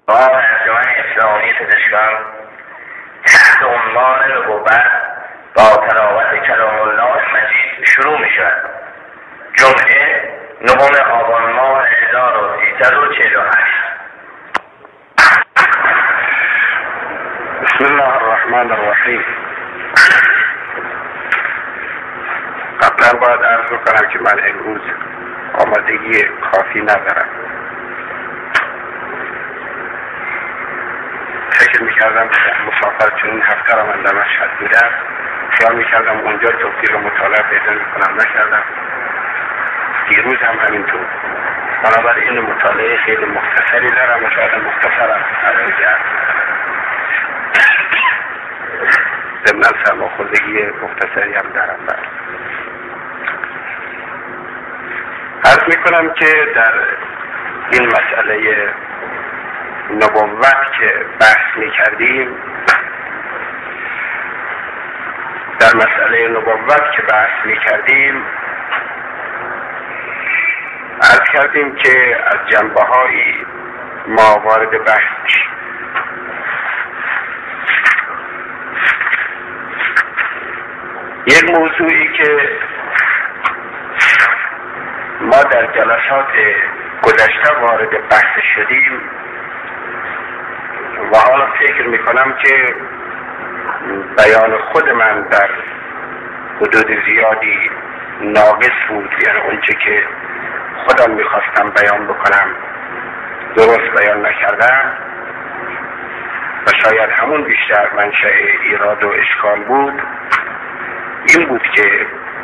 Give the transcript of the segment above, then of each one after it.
انجمن اسلامی پزشکان تحت عنوان نبوت با تلاوت کلام الله مجید شروع می شود. جمعه 9 آبان ماه 1348. بسم الله الرحمن الرحیم. قبلا باید عرض کنم که من امروز آمادگی کافی ندارم. فکر میکردم که مسافر چون این هفته را من در مشهد بودم، خیال میکردم اونجا توفیق مطالعه پیدا میکنم، نکردم. دیروز هم همینطور. بنابراین مطالعه خیلی مختصری دارم و شاید مختصرم عرض کرد. ضمن سرماخوردگی مختصری هم دارم. عرض میکنم که در این مسئله نبوت که بحث میکردیم، عرض کردیم که از جنبه هایی ما وارد بحث میشیم. یک موضوعی که ما در جلسات گذشته وارد بحث شدیم و حالا فکر میکنم که بیان خود من در حدود زیادی ناقص بود، یعنی اونچه که خودم میخواستم بیان بکنم درست بیان نکردم و شاید همون بیشتر منشأ ایراد و اشکال بود. این بود که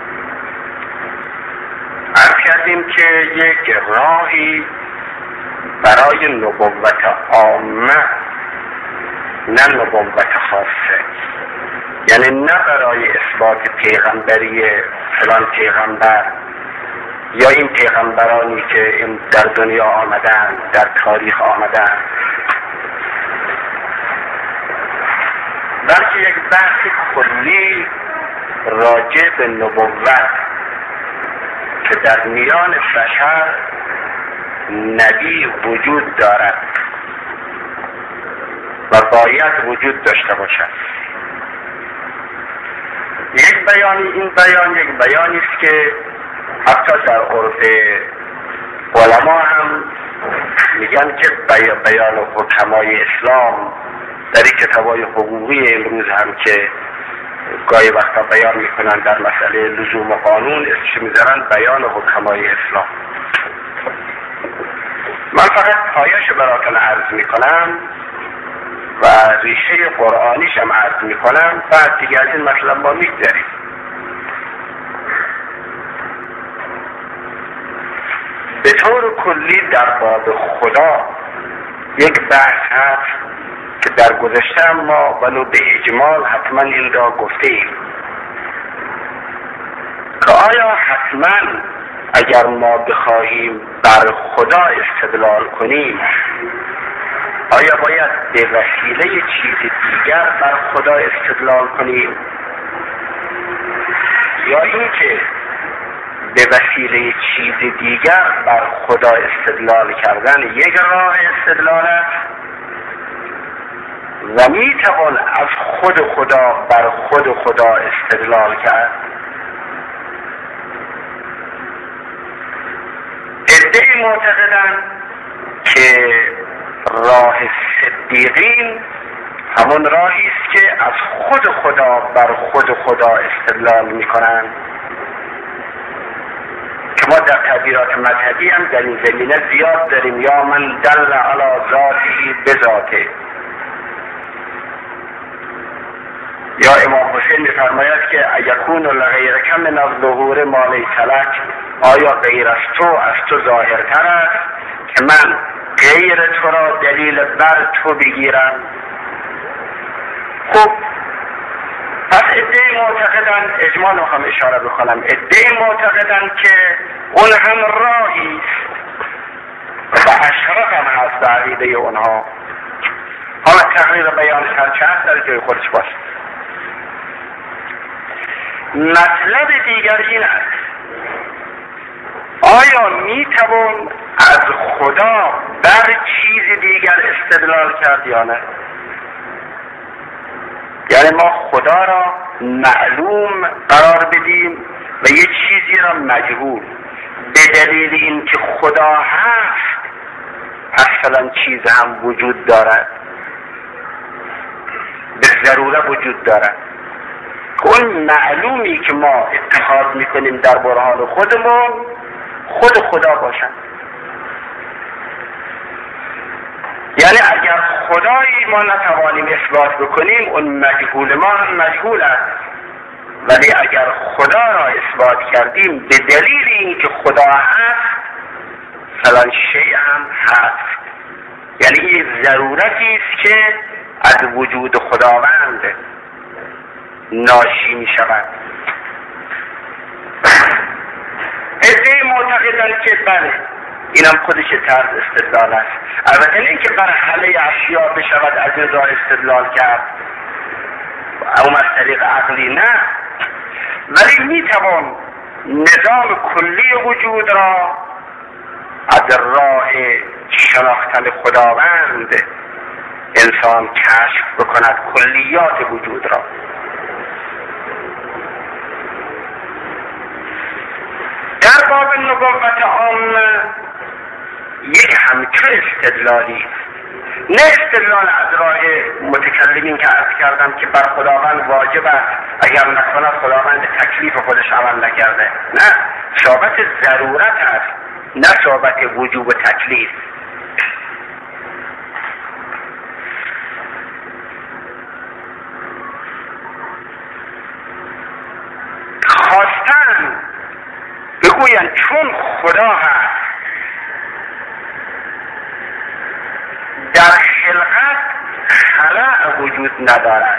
عرض کردیم که یک راهی برای نبوت عامه، نه نبوت خاصه، یعنی نه برای اثبات پیغمبری فلان پیغمبر یا این پیغمبرانی که این در دنیا آمدن، در تاریخ آمدن، بلکه یک بحث کلی راجع به نبوت که در میان بشر نبی وجود دارد و باید وجود داشته باشد. این بیان یک بیانی است که حتی در عرف علما هم میگن که بیان حکمای اسلام در این کتابای حقوقی امروز هم که گاهی وقتا بیان میکنن در مسئله لزوم قانون اسمش میذارن بیان حکمای اسلام. من فقط پایش براتون عرض میکنم و ریشه قرآنیش هم عرض میکنم، بعد دیگه از این مطلب ما میگذاریم. به طور کلی در باب خدا یک بحث هست که در گذشته ما ولو به اجمال حتما این را گفته ایم که آیا حتما اگر ما بخواهیم بر خدا استدلال کنیم، آیا باید به وسیله چیز دیگر بر خدا استدلال کنیم، یا اینکه به وسیله چیز دیگر بر خدا استدلال کردن یک راه استدلال است و میتوان از خود خدا بر خود خدا استدلال کرد؟ عده‌ای معتقدند که راه صدیقین همون راهی است که از خود خدا بر خود خدا استدلال میکنند، که ما در تعبیرات مذهبی هم در این زمینه زیاد داریم. یا من دل علی ذاته بذاته، یا امام حسین میفرماید که یکون لغیرک من الظهور ما لیس لک، آیا غیر از تو ظاهرتر است که من غیر تو را دلیل بر تو بگیرم؟ خب پس عده‌ای معتقدن، اجمال هم اشاره بکنم، عده‌ای معتقدن که اون هم راهی است و اشرف هم هست به عقیده اونها. حالا تقریر بیان هرچند در جای خودش باشه. مطلب دیگر این است: آیا می توان از خدا بر چیز دیگر استدلال کرد یا نه؟ یعنی ما خدا را معلوم قرار بدیم و یه چیزی را مجهول، به دلیل اینکه خدا هست اصلا چیز هم وجود دارد، به ضرورت وجود دارد. اون معلومی که ما اتخاذ میکنیم در برهان خودمون خود خدا باشد. یعنی اگر خدایی ما نتوانیم اثبات بکنیم اون مجهول ما هم مجهول است، ولی اگر خدا را اثبات کردیم به دلیل اینکه خدا هست فلان شیء هم هست. یعنی این ضرورتی است که از وجود خداوند ناشی می شود. عده‌ای معتقدند که بله اینم خودش طرز استدلال است. البته نه که بر همه اشیاء بشود از این راه استدلال کرد، اما از طریق عقلی نه، ولی می توان نظام کلی وجود را از راه شناختن خداوند انسان کشف بکند، کلیات وجود را. در باب نبوت عامه یک همچون استدلالی، نه استدلال از راه متکلمین که عرض کردم که بر خداوند واجب است اگر نکند خداوند تکلیف خودش عمل نکرده، نه، ثابت ضرورت است نه ثابت وجوب و تکلیف. خواستن بگوین چون خدا هست در خلقت خلأ وجود ندارد.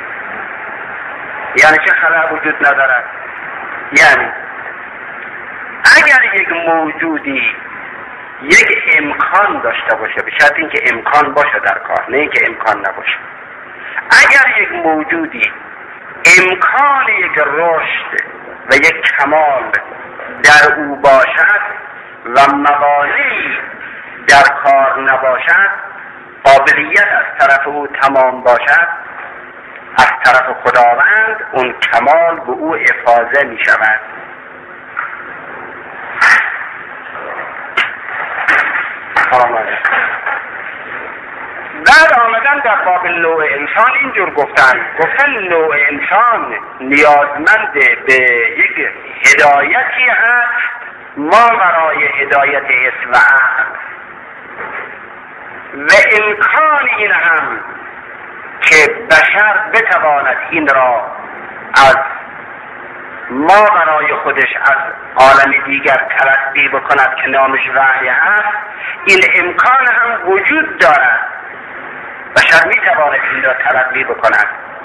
یعنی چه خلأ وجود ندارد؟ یعنی اگر یک موجودی یک امکان داشته باشه، به شرط اینکه امکان باشه در کار، نه اینکه امکان نباشه، اگر یک موجودی امکان یک رشد و یک کمال در او باشد و موانعی در کار نباشد، قابلیت از طرف او تمام باشد، از طرف خداوند اون کمال به او افاضه می شود. بعد آمدن در باب نوع انسان اینجور گفتن نوع انسان نیازمند به یک هدایتی هست ما برای هدایت حس و عقل، و امکان این هم که بشر بتواند این را از ما برای خودش از عالم دیگر تلقی بکند که نامش وحی هست، این امکان هم وجود دارد. بشر میتواند این را تلقی بکند.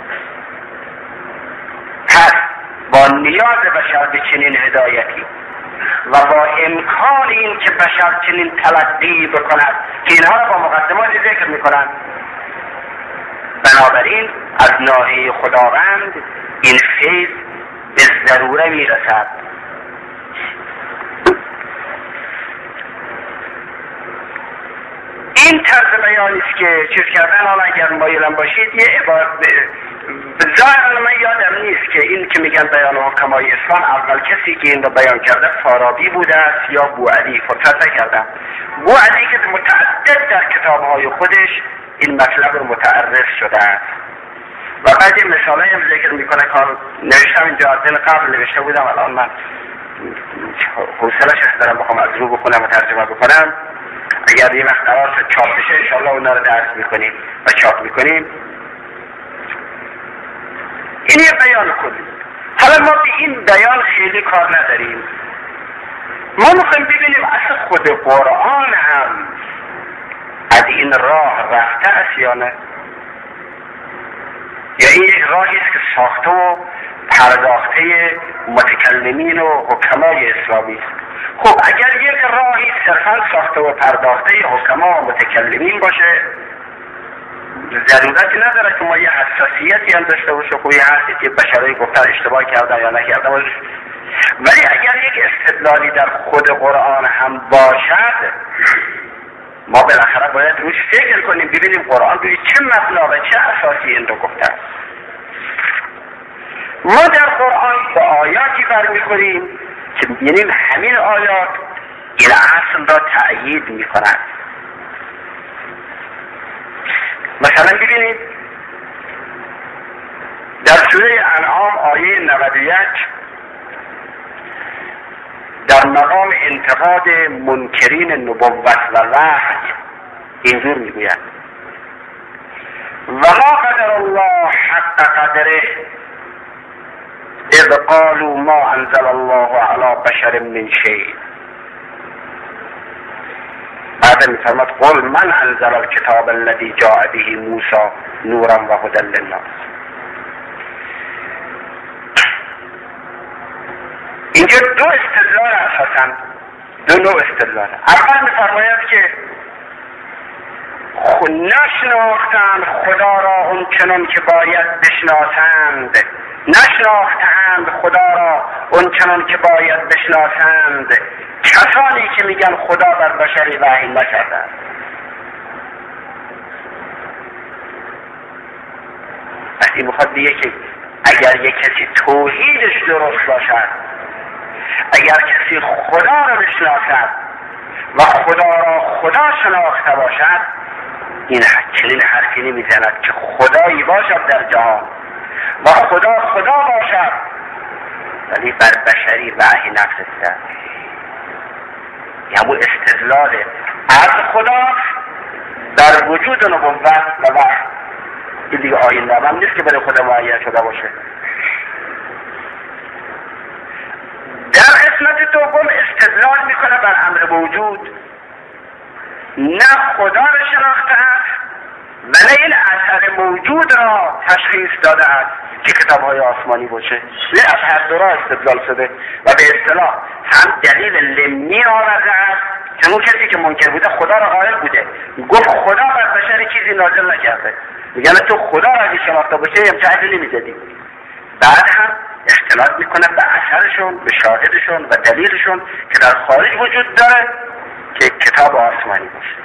پس با نیاز بشر به چنین هدایتی و با امکان این که بشر چنین تلقی بکند که اینها را با مقدمات ذکر میکنند، بنابراین از ناحیه خداوند این فیض به ضروره میرسد. این طرز بیانی است که چیز کردن، حالا اگر مایلم باشید یه عبارت ظاهرا من یادم نیست که این که میگن بیان حکمای اسلام، اول کسی که این رو بیان کرده فارابی بوده است یا بوعلی، فرصت نکردم. بوعلی که متعدد در کتابهای خودش این مطلب رو متعرض شده است و بعد مثالایی هم ذکر میکنه که نوشتم اینجا از دن قبل نوشته بودم، الان من حوصله‌اش دارم بخوام از رو بخونم و ترجمه بکنم. اگر یه وقت قرار شد چاپ بشه انشاءالله اونا رو درس میکنیم و چاپ میکنیم. این یه بیان کنیم. حالا ما به این بیان خیلی کار نداریم، ما میخوایم ببینیم اصلا خود قرآن هم از این راه رفته است یا نه، یا این یک راهی است که ساخته و پرداخته متکلمین و حکمای اسلامی است. خب اگر یک راهی صرفا ساخته و پرداخته حکما و متکلمین باشه، ضرورتی نداره که ما یه حساسیتی هم داشته باشه. خب یه هستی که بشرای گفتن اشتباه کردن یا نکردن، ولی اگر یک استدلالی در خود قرآن هم باشد ما بالاخره باید روش فکر کنیم، ببینیم قرآن روی چه مبنا و چه اساسی این رو گفته است. ما در قرآن با آیاتی برمیخوریم که می‌بینیم همین آیات این اصل را تأیید می‌کنند. مثلا ببینید در سوره انعام آیه 91 در مقام انتقاد منکرین نبوت و وحی اینجور میگوید: و ما قدر الله حق قدره اذ قالوا ما انزل الله على بشر من شيء. بعد میفرماد: قل من انزل الكتاب الذي جاء به موسى نورا و هدى للناس. اینجا دو استدلال اساساً، دو نوع استدلال. اول میفرماید که نشناختند خدا را اونچنان که باید بشناسند، نشناختند خدا را اونچنان که باید بشناسند کسانی که میگن خدا بر بشری وحی نکرده. وقتی میخواد بگه که اگر یک کسی توحیدش درست باشد، اگر کسی خدا را بشناسد و خدا را خدا شناخته باشد، این چنین حرفی نمیزند که خدایی باشد در جهان و خدا باشد ولی بر بشری وحی نفرسته. یعنی استدلال از خدا در وجود نبوت و وحی. این دیگه آیین نبم نیست که برای خدا معین شده باشه. در قسمت دوم استدلال میکنه بر امر موجود، نه خدا را شناخته است و نه این اثر موجود را تشخیص داده است که کتاب‌های آسمانی باشه. نه از هر دو را استدلال شده و به اصطلاح هم دلیل لمی آورده است که اون کسی که منکر بوده خدا را قائل بوده، گفت خدا بر بشر چیزی نازل نکرده، میگن تو خدا را اگه شناخته باشه هم چه حدی نمیزدی. بعد هم اختلاط میکنه به اثرشون، به شاهدشون و دلیلشون که در خارج وجود داره که کتاب آسمانی باشه.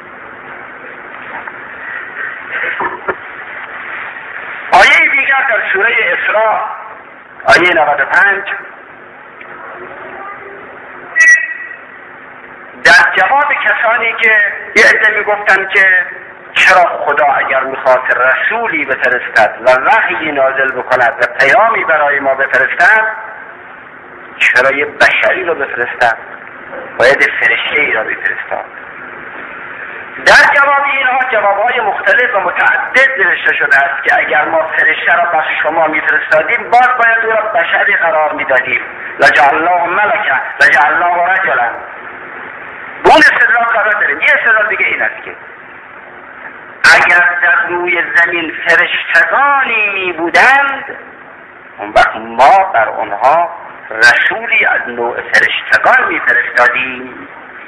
آیه دیگر در سوره اسراء آیه 95 در جواب کسانی که یه عده میگفتن که چرا خدا اگر میخواد رسولی بفرستد و وحی نازل بکند و پیامی برای ما بفرستد چرا یه بشری رو بفرستد، باید فرشته‌ای را بفرستد. در جواب اینها جوابهای مختلف و متعدد نوشته شده است که اگر ما فرشته را بر شما میفرستادیم باز باید او را بشری قرار میدادیم، لجعلناه ملکا لجعلناه رجلا. به اون استدلال قرار داریم. یه استدلال دیگه این است که اگر در روی زمین فرشتگانی می بودند اون وقت ما بر آنها رسولی از نوع فرشتگان می فرستادیم.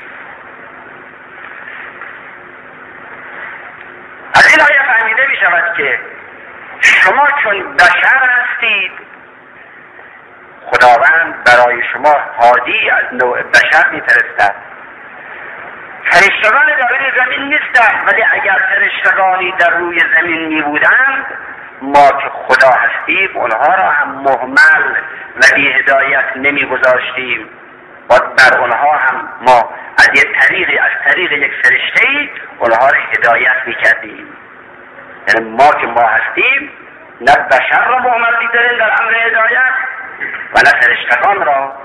از این آیه فهمیده می شود که شما چون بشر هستید خداوند برای شما هادی از نوع بشر می فرستد. فرشتگان در روی زمین نیستند، ولی اگر فرشتگانی در روی زمین می بودند ما که خدا هستیم اونها را هم مهمل و بی هدایت نمی گذاشتیم و بر اونها هم ما از طریق یک فرشته‌ای اونها را هدایت می کردیم. یعنی ما که ما هستیم نه بشر را مهمل می داریم در امر هدایت و نه فرشتگان را.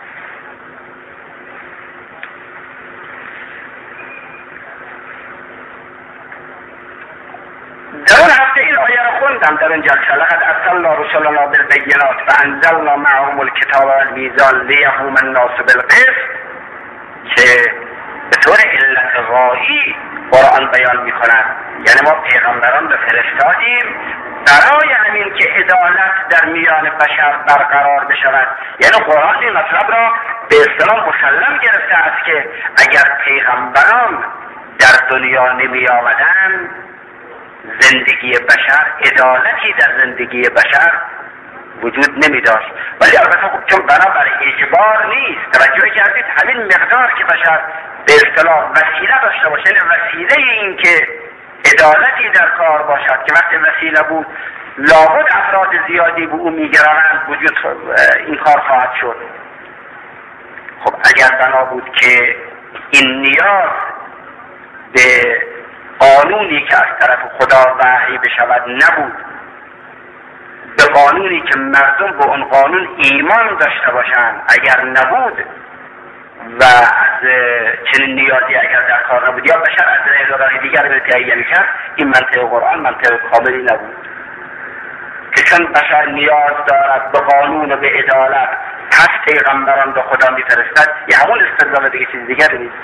در اون هفته این آیه را خوندم در اونجا که لقد ارسلنا رسلنا بالبینات فانزلنا معهم الکتاب والمیزان لیقوم الناس بالقسط، که به طور علت غایی قرآن بیان می‌کند. یعنی ما پیغمبران را فرستادیم برای همین که عدالت در میان بشر برقرار بشود. یعنی قرآن این مطلب را به اصطلاح مسلم گرفته است که اگر پیغمبران در دنیا نمی آمدند زندگی بشر، عدالتی در زندگی بشر وجود نمی داشت. ولی البته خب چون بنابر اجبار نیست، توجه کردید همین مقدار که بشر به اصطلاح وسیله داشته باشه، وسیله این که عدالتی در کار باشد که وقتی وسیله بود لابد افراد زیادی به او میگرانند وجود این کار خواهد شد. خب اگر بنا بود که این نیاز به قانونی که از طرف خدا وحی بشود نبود، به قانونی که مردم به اون قانون ایمان داشته باشند اگر نبود و از چنین نیازی اگر در کار نبود یا بشر از راه دیگر به تهیه میکرد، این منطق قرآن منطق کاملی نبود که چون بشر نیاز دارد به قانون و به عدالت پس پیغمبران به خدا میفرستد. یه همون استدلال دیگه چیز دیگر نیست.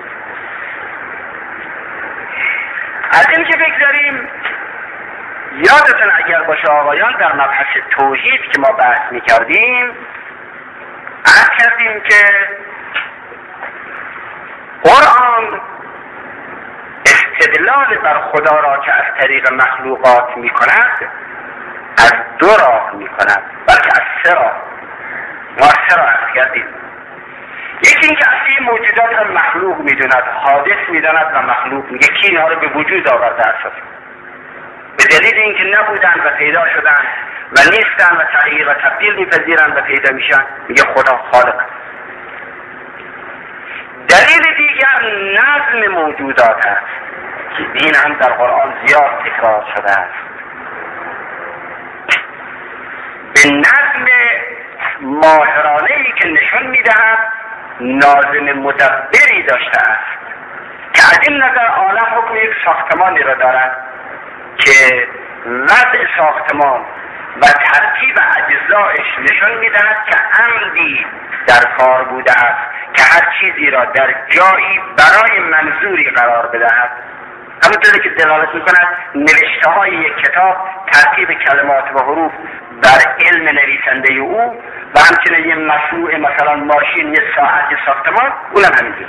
از این که بگذاریم، یادتون اگر باشه آقایان در مبحث توحید که ما بحث میکردیم عرض کردیم که قرآن استدلال بر خدا را که از طریق مخلوقات میکند از دو راه میکند، بلکه از سه راه. ما سه راه عرض کردیم. یکی این که اصلی موجودات را مخلوق میدوند، حادث میداند و مخلوق، یکی اینها را به وجود آورده اساس به دلیل اینکه نبودن و پیدا شدن و نیستن و تغییر و تبدیل میپذیرن و پیدا میشن، میگه خدا خالق است. دلیل دیگر نظم موجودات است که این هم در قرآن زیاد تکرار شده است. به نظم ماهرانه‌ای که نشان میدهد ناظم مدبری داشته است که از این نظر عالم حکم یک ساختمانی را دارد که وضع ساختمان و ترتیب اجزایش نشان میدهد که عمدی در کار بوده است که هر چیزی را در جایی برای منظوری قرار بدهد. همونطوری که دلالت میکند نوشته های یک کتاب، ترتیب کلمات و حروف بر علم نویسنده او و همچنین یه مصنوع مثلا ماشین، یه ساعت، یه ساختمان، اونم همینجور.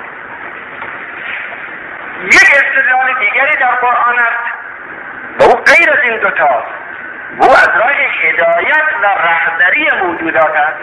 یک استدلال دیگری در قرآن است و او غیر از این دوتاست، او از راه هدایت و رهبری موجودات است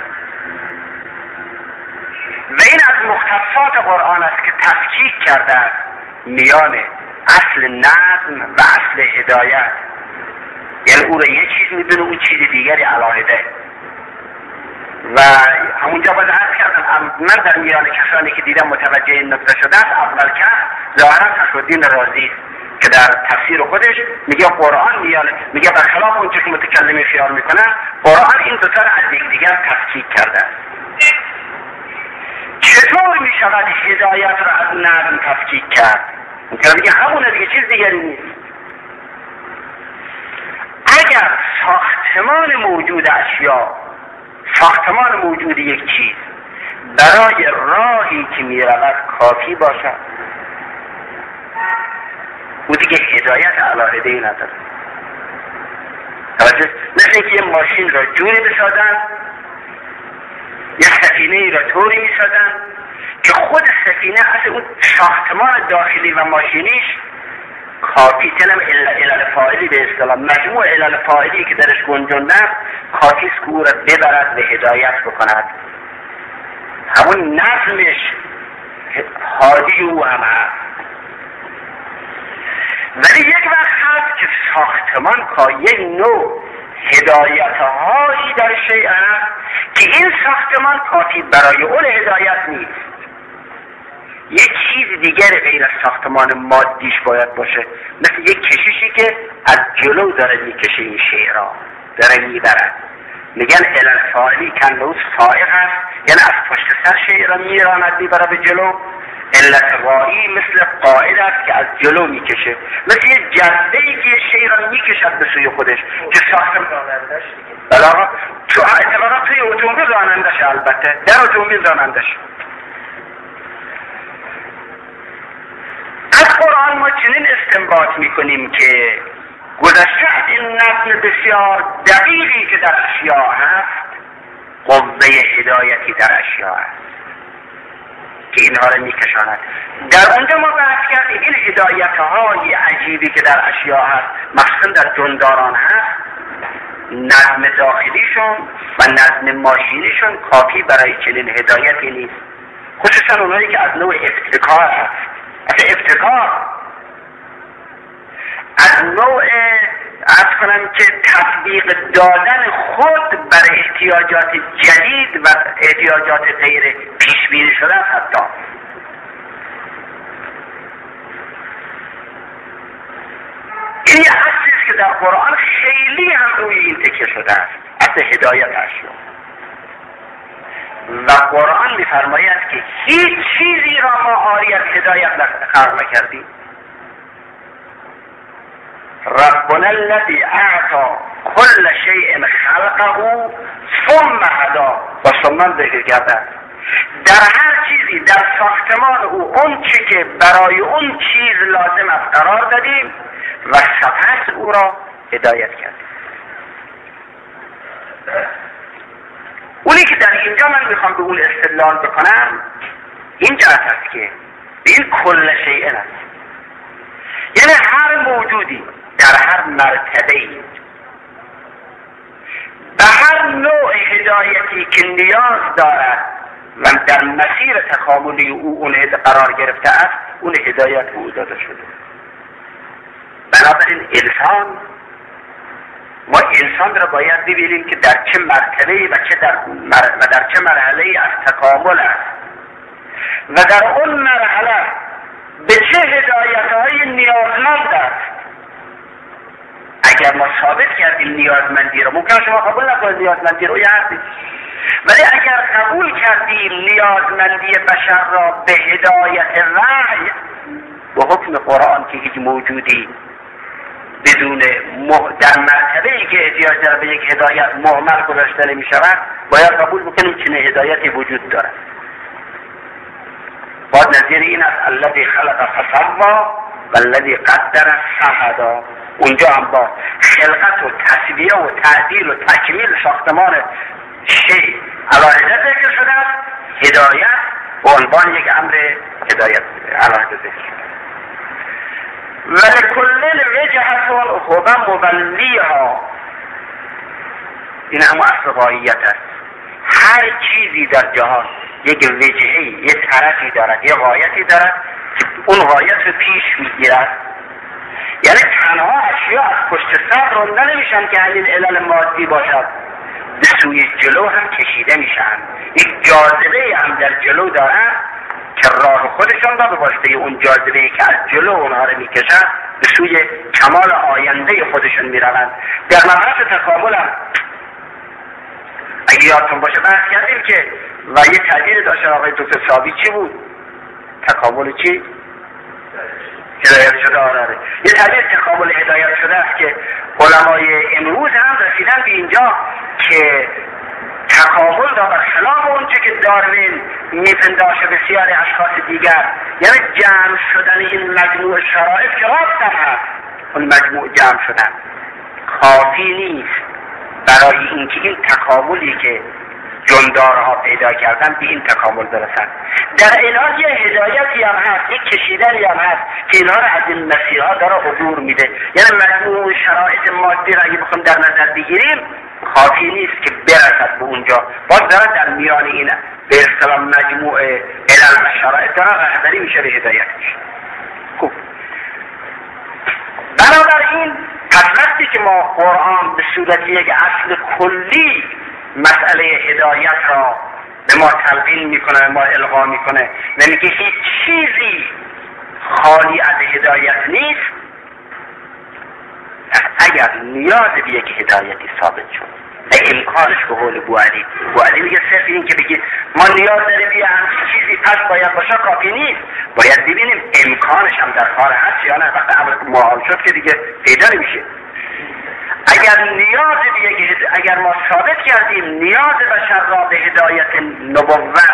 و این از مختصات قرآن است که تفکیک کرده است میان اصل نظم و اصل هدایت. یعنی او را یک چیز میدونه، اون چیز دیگری علاهده. و همونجا باید عرض کردم من در میان کسانی که دیدم متوجه این نکته شده است، اول که ظاهرا فخرالدین رازی که در تفسیر خودش میگه قرآن میگه برخلاف اون که متکلمی خیال میکنه، قرآن این دوتا را از یکدیگر تفکیک کرده است. چطور میشود هدایت را از نظم تفکیک کرد؟ میگه همونه دیگه، چیز دیگری نیست. اگر ساختمان موجود اشیا، ساختمان موجود یک چیز برای راهی که میرود کافی باشد، او دیگه هدایت علاهده‌ای نداره. مثل اینکه یه ماشین را جوری بسازن، یه سفینه را طوری میسازن که خود سفینه اصلا اون ساختمان داخلی و ماشینیش کافی، تنم علل فاعلی به اصطلاح مجموع علل فاعلی که درش گنجوندن کافی است که او را ببرد به هدایت بکند. همون نظمش حادی او هم هست. ولی یک وقت هست که ساختمان یک نوع هدایت‌هایی در شیء هست که این ساختمان کافی برای اون هدایت نیست. یک چیز دیگر غیر از ساختمان مادیش باید باشه، مثل یک کشیشی که از جلو داره میکشه این شیء را، داره میبرد. میگن علل فاعلی کنه سائق هست، یعنی از پشت سر شیء را میراند میبره به جلو. علت رایی مثل قائد است که از جلو میکشه، مثل یه جذبه‌ای که شیء را میکشد به سوی خودش که ساختمان رانندش بلا تو اعتبارات توی اتومبیل رانندش، البته در اتومبیل رانندش. از قرآن ما چنین استنباط میکنیم که گذشته از این نظم بسیار دقیقی که در اشیاء هست، قوه هدایتی در اشیاء هست که اینها را میکشاند. در اونجا ما بحث کردیم این هدایت‌های عجیبی که در اشیاء هست، مخصوصا در جنداران هست، نظم داخلیشون و نظم ماشینیشون کافی برای چنین هدایتی نیست، خصوصا اونایی که از نوع ابتکار هست. از ابتکار از نوع عرض کنم که تطبیق دادن خود برای احتیاجات جدید و احتیاجات غیر پیش بینی شده است. حتی این یه اصلی است که در قرآن خیلی هم روی این تکیه شده است، اصل هدایت اشیا. و قرآن می‌فرماید که هیچ چیزی را ما عاری از هدایت خلق نکردیم. ربنا الذی اعطی کل شیء خلقه ثم هدی و ثم ذکر کرده. در هر چیزی در ساختمان او اون چی که برای اون چیز لازم است قرار دادیم و سپس او را هدایت کردیم. اونی که در اینجا من میخوام به اون استدلال بکنم این جهت است که این کل شیء است، یعنی هر موجودی در هر مرتبه‌ای به هر نوع هدایتی که نیاز دارد و در مسیر تکاملی او اون قرار گرفته است، اون هدایت به او داده شده. بنابراین ما انسان را باید ببینیم که در چه مرتبه‌ای و در چه مرحله‌ای از تکامل است و در اون مرحله به چه هدایت‌های نیازمند است. اگر ما ثابت کردیم نیازمندی را، ممکن شما قبول نکنید نیازمندی رو، ولی اگر قبول کردیم نیازمندی بشر را به هدایت وحی به حکم قرآن که هیچ موجودی بدون در مرتبه‌ای که احتیاج داره به یک هدایت مهمل گذاشته نمی شود، باید قبول بکنیم چنین هدایتی وجود دارد. بعد نظیر این است الذی خلق فسوی و الذی قدر فهدی. اونجا هم با خلقت و تسویه و تعدیل و تکمیل ساختمان شیء علاهده ذکر شده است. هدایت به عنوان یک امر هدایت علاهده ذکر شده. ولکل وجهة هو مولیها. این هم اصل غایت است. هر چیزی در جهان یک وجهی، یک طرفی دارد، یک غایتی دارد که اون غایت رو پیش میگیرد. یعنی تنها اشیا از پشت سر رونده نمیشن که همین علل مادی باشد، به سوی جلو هم کشیده میشن. یک جاذبه هم در جلو دارد که راه خودشان را به واسطه اون جاذبه‌ای که از جلو اونها رو میکشد به سوی کمال آینده خودشون میروند. در مبحث تکامل هم اگه یادتون باشه بحث کردیم که و یه تعبیر داشت آقای دکتر ثابی چی بود؟ تکامل چی؟ هدایت شده. آره یه تعبیر تکامل هدایت شده است که علمای امروز هم رسیدن به اینجا که تکامل را برخلاف اونچه که داروین میپنداشه بسیاری اشخاص دیگر، یعنی جمع شدن این مجموع شرایط که راست هم هست، اون مجموع جمع شدن کافی نیست برای اینکه این تکاملی که جندارها پیدا کردن به این تکامل برسن. در این حال یه هدایتی هم هست، یک کشیدنی هم هست که اینها را از این مسیرها داره عبور میده. یعنی مجموع شرایط مادی را اگه بخوام در نظر بگیریم کافی نیست که برسد به اونجا، باز داره در میان این به اصطلاح مجموع علل و شرایط داره رهبری میشه به هدایتش. خوب، بنابراین پس وقتی که ما قرآن به صورت یک اصل کلی مسئله هدایت را به ما تلقین میکنه، ما القا میکنه، نمیگه هیچ چیزی خالی از هدایت نیست، اگر نیاز به یک هدایتی ثابت شد و امکانش به قول بوعلی میگه صرف این که بگید ما نیاز داریم به همچین چیزی پس باید باشه کافی نیست، باید ببینیم امکانش هم در کار هست یا نه. وقت امر محال شد که دیگه پیدا نمیشه. اگر ما ثابت کردیم نیاز بشر را به هدایت نبوت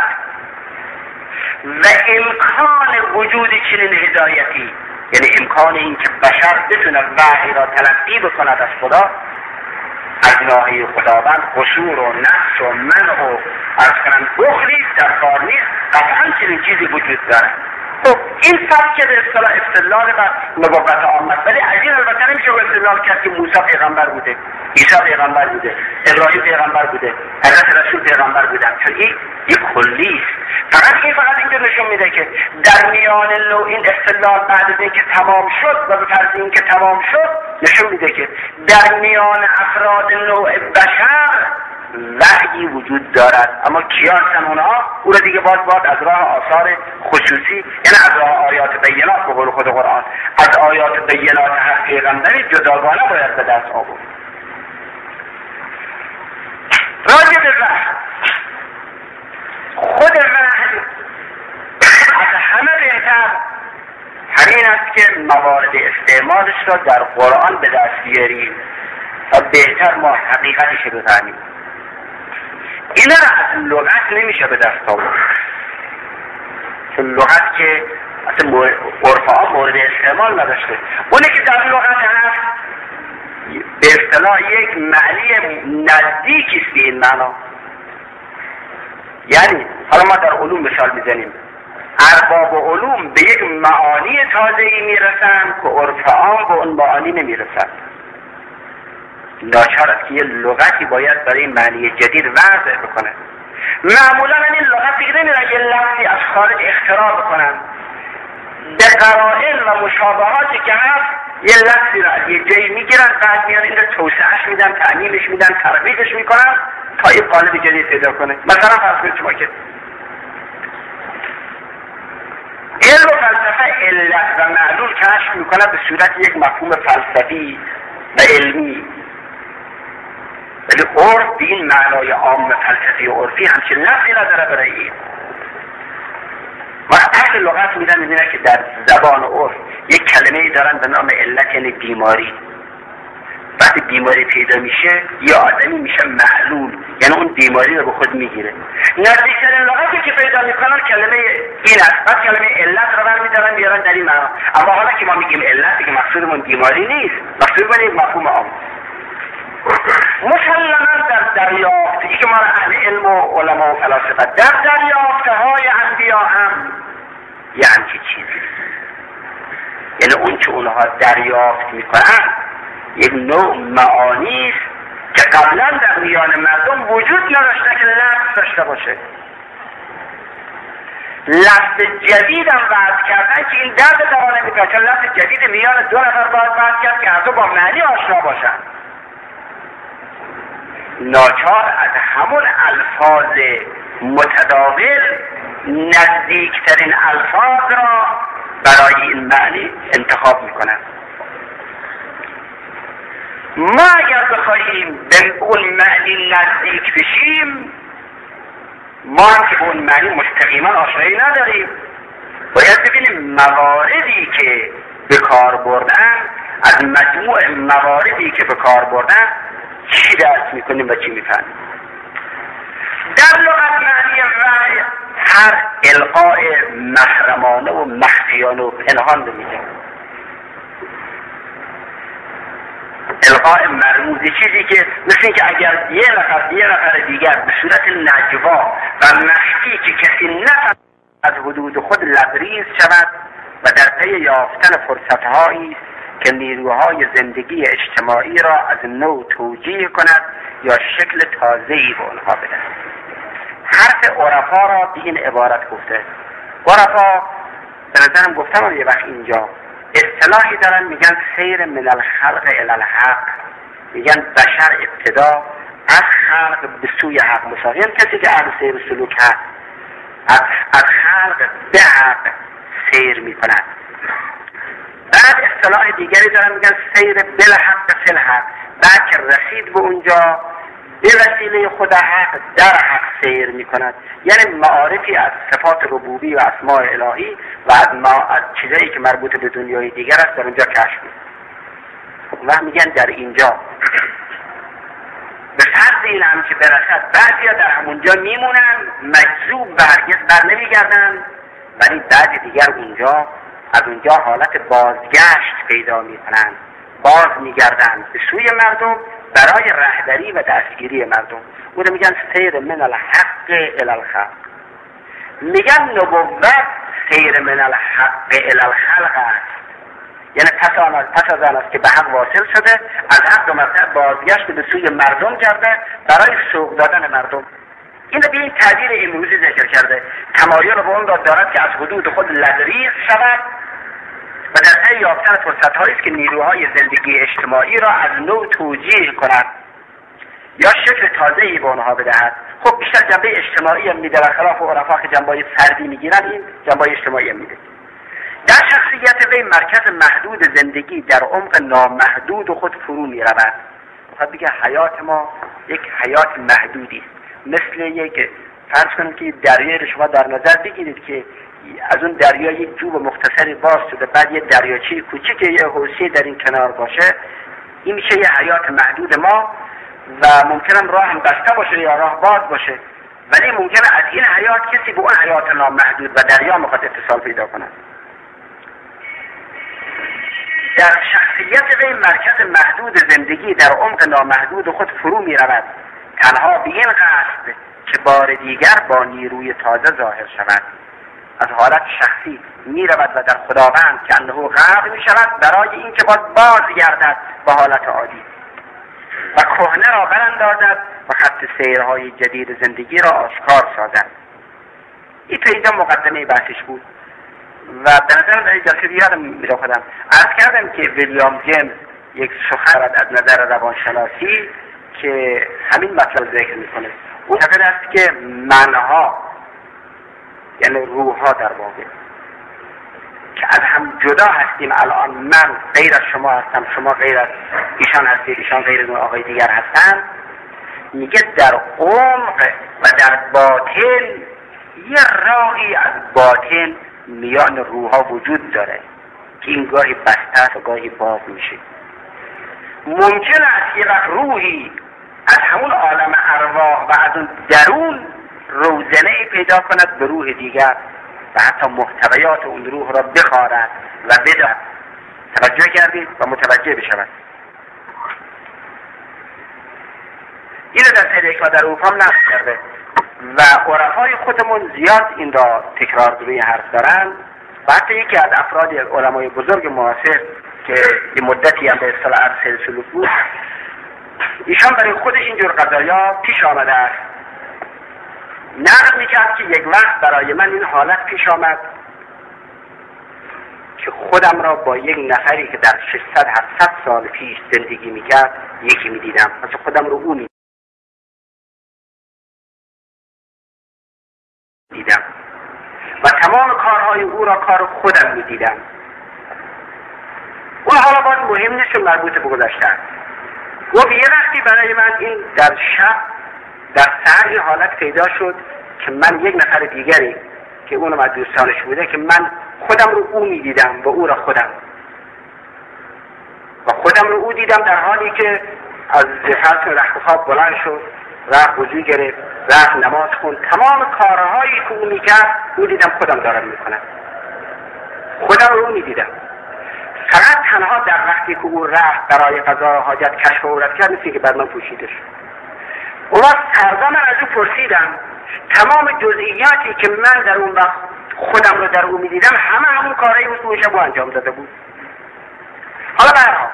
و امکان وجود چنین هدایتی، یعنی امکان این که بشر بتونه وحی را تلقی بکند از خدا، از ناحیه خداوند قصور و نقص و منع و از کنم بخلی در کار نیست، قطعا چنین چیزی وجود داره. خب این سبک به اصطلاح استدلال و نبوت آمد، ولی از این البته نمیشه به استدلال استدلال کرد که موسی پیغمبر بوده، عیسی پیغمبر بوده، ابراهیم پیغمبر بوده، حضرت رسول پیغمبر بودن، چون این کلی است. فقط اینجا نشون میده که در میان نوع این استدلال بعد از اینکه تمام شد و به فرض اینکه تمام شد نشون میده که در میان افراد نوع بشر وحی وجود دارد، اما کیا هستن اونها؟ او را دیگه باز از راه آثار خصوصی، یعنی از راه آیات بینات به قول خود قرآن، از آیات بینات هر پیغمبری جداگانه باید به دست آورد. راجع به وحی، خود وحی از همه بهتر همین است که موارد استعمالش را در قرآن به دست بیاریم و بهتر ما حقیقتش رو بفهمیم. اینا را از لغت نمیشه به دست آورد، چون لغت که اصلا عرفا مورد استعمال نداشته. اونی که در لغت هست به اصطلاح یک معنی نزدیکی است به این معنا. یعنی حالا ما در علوم مثال میزنیم، ارباب علوم به یک معانی تازه‌ای میرسن که عرف عام به اون معانی نمیرسن. ناچار است که یه لغتی باید برای معنی جدید وضع بکنه. معمولا این لغت دیگه نمیرن یه لفظی از خارج اختراع بکنن، به قرائن و مشابهاتی که هست یه لفظی را از یه جایی میگیرن، بعد میان این رو توسعهش میدن، تعمیمش میدن، ترغیبش میکنن تا این قالب جدید پیدا کنه. مثلا فرض کنید شما که علم و فلسفه علت و معلول کشف میکنه به صورت یک مفهوم فلسفی و علمی، ولی عرف به این معنای عام فلسفی و عرفی همچین لفظی نداره برای این. ما اهل لغت میدن میبینن که در زبان عرف یک کلمه‌ای دارن به نام علت، یعنی بیماری. وقتی بیماری پیدا میشه یه آدمی میشه معلول، یعنی اون بیماری رو به خود میگیره. نزدیکترین لغتی که پیدا میکنن کلمه این است، بعد کلمه علت رو برمیدارن میارن در این معنا. اما حالا که ما میگیم علت دیگه مقصودمون بیماری نیست، مقصودمون یک مفهوم عام. مسلماً در دریافتی که ما اهل علم و علما و فلاسفه در دریافتهای انبیا هم یه همچی چیزی، یعنی اون که اونها دریافت میکنن یک نوع معانی است که قبلا در میان مردم وجود نداشته که لفظ داشته باشه. لفظ جدید هم وضع کردن که این درد دوانه میکنه، چون لفظ جدید میان دو نفر باید وضع کرد که هر دو با معنی آشنا باشن. ناچار از همون الفاظ متداول نزدیکترین الفاظ را برای این معنی انتخاب میکنن. ما اگر بخواهیم به اون معنی نزدیک بشیم، ما هم که به اون معنی مستقیما آشنایی نداریم، باید ببینیم مواردی که به کار بردن، از مجموع مواردی که به کار بردن چی درست میکنیم و چی میفهمیم. در لغت معنی وحی هر القاء محرمانه و مخفیانه و پنهان رو میگه. القاء مرموزی، چیزی که مثل این که اگر یه نفر دیگر به صورت نجوا و مخفی که کسی نفهمد از حدود خود لبریز شود و در پی یافتن فرصتهایی که نیروهای زندگی اجتماعی را از نو توجیه کند یا شکل تازه‌ای به آنها بدهد. حرف عرفا را به این عبارت گفته. عرفا به نظرم گفتم یه وقت اینجا اصطلاحی دارن میگن سیر من الخلق الی الحق، میگن بشر ابتدا از خلق به سوی حق مساوی، کسی که اهل سیر سلوک هست از خلق به حق سیر میکند. بعد اصطلاح دیگری دارن میگن سیر بالحق فی الحق، بعد که رسید به اونجا به وسیله خود حق در حق سیر میکند، یعنی معارفی از صفات ربوبی و اسماء الهی و از چیزایی که مربوط به دنیای دیگر است در اونجا کشف میکند. و میگن در اینجا به فرض این هم که برسد بعضیا در همونجا میمونن مجذوب و هرگز بر نمیگردن، ولی بعضی دیگر از اونجا حالت بازگشت پیدا میکنن، باز میگردن به سوی مردم برای رهبری و دستگیری مردم. او رو میگن سیر من الحق الی الخلق. میگن نبوت سیر من الحق الی الخلق است، یعنی پس از آن است که به حق واصل شده، از حق دو مرتبه بازگشت به سوی مردم کرده برای سوق دادن مردم. این به این تعبیر امروزی ذکر کرده. تمایل به اون را دارد که از حدود خود لبریز شود و در پی یافتن فرصت‌هایی است که نیروهای زندگی اجتماعی را از نو توجیه کند یا شکل تازه‌ای به آنها بدهد. خب بیشتر جنبه اجتماعی هم میده، برخلاف عرفا که جنبه فردی میگیرن، این جنبه اجتماعی هم میده. در شخصیت وی مرکز محدود زندگی در عمق نامحدود خود فرو میرود. میخواد بگه حیات ما یک حیات محدودی است. مثل یک فرض کنید که دریای شما در نظر بگیرید که از اون دریا یک جوب مختصری باز شده، بعد یه دریاچه کوچیک یه حوضی در این کنار باشه. این میشه یه حیات محدود ما و ممکنه راه هم بسته باشه یا راه باز باشه، ولی ممکنه از این حیات کسی به اون حیات نامحدود و دریا میخواد اتصال پیدا کنه. در شخصیت وی مرکز محدود زندگی در عمق نامحدود خود فرو می رود، تنها به این قصد که بار دیگر با نیروی تازه ظاهر شود. از حالت شخصی می رود و در خداوند که انه غرق می شود برای اینکه باز گردد به حالت عادی و کهنه را براندازد و خط سیرهای جدید زندگی را آشکار سازد. این پیدا مقدمه بحثش بود و به نظرم در این جلسه بیادم میره خودم عرض کردم که ویلیام جیمز یک سخن از نظر روانشناسی که همین مطلب ذکر میکنه. اون معتقد است که منها یعنی روحها در واقع که از هم جدا هستیم. الان من غیر از شما هستم، شما غیر از ایشان هستید، ایشان غیر از آقای دیگر هستن. میگه در عمق و در باطن یه راهی از باطن میان روحها وجود داره که این گاهی بسته است و گاهی باز میشه. ممکن است یه وقت روحی از همون عالم ارواح و از اون درون روزنه پیدا کند به روح دیگر و حتی محتویات اون روح را بخوارد و بدهد. توجه کردید و متوجه بشود. این رو در سیر حکمت در اروپا هم نقل کرده و عرفای خودمون زیاد این را تکرار روی حرف دارن و حتی یکی از افراد علمای بزرگ معاصر که یه مدتی هم به اصطلاح عرصه سلوک بود، ایشان برای خودش اینجور قضایا پیش آمده است. نقل میکرد که یک وقت برای من این حالت پیش آمد که خودم را با یک نفری که در 600-700 سال پیش زندگی میکرد یکی میدیدم، مثل خودم رو او میدیدم و تمام کارهای او را کار خودم میدیدم. اون حالا باید مهم نیست و مربوط به گذشته است. و یه وقتی برای من این در شب در سحر حالت پیدا شد که من یک نفر دیگری که اونم از دوستانش بوده که من خودم رو او میدیدم و او را خودم و خودم رو او دیدم در حالی که از فرض رخت خواب بلند شد، رفت وضو گرفت، رفت نماز خوند، تمام کارهایی که او میکرد او دیدم خودم دارم میکنم، خودم رو او میدیدم. فقط تنها در وقتی که او رفت برای قضا حاجت کشف و عورت کرد مثل که بر من پوشیده شد. اون وقت فردا من از او پرسیدم تمام جزئیاتی که من در اون وقت خودم رو در او میدیدم همون کارهایی بود که اون شب انجام داده بود. حالا برها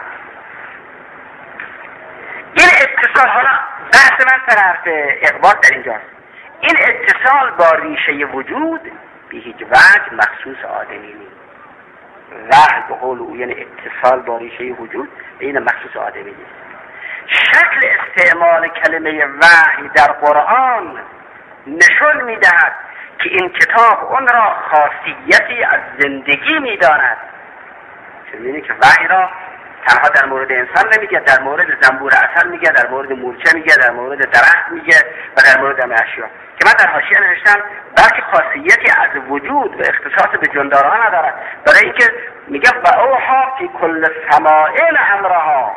این اتصال، حالا بحث من سر حرف اقبال در اینجاست، این اتصال با ریشه وجود به هیچ وجه مخصوص آدمی نیست. وحی به قول او یعنی اتصال با ریشه وجود این مخصوص آدمی نیست. شکل استعمال کلمه وحی در قرآن نشون میدهد که این کتاب اون را خاصیتی از زندگی میداند. چون که وحی را تنها در مورد انسان نمیگه، در مورد زنبور عسل میگه، در مورد مورچه میگه، در مورد درخت میگه و در مورد همه اشیا که من در حاشیه نوشتم بلکه خاصیتی از وجود و اختصاص به جندارها ندارد، برای اینکه میگه و اوحا فی کل سمائل امرها،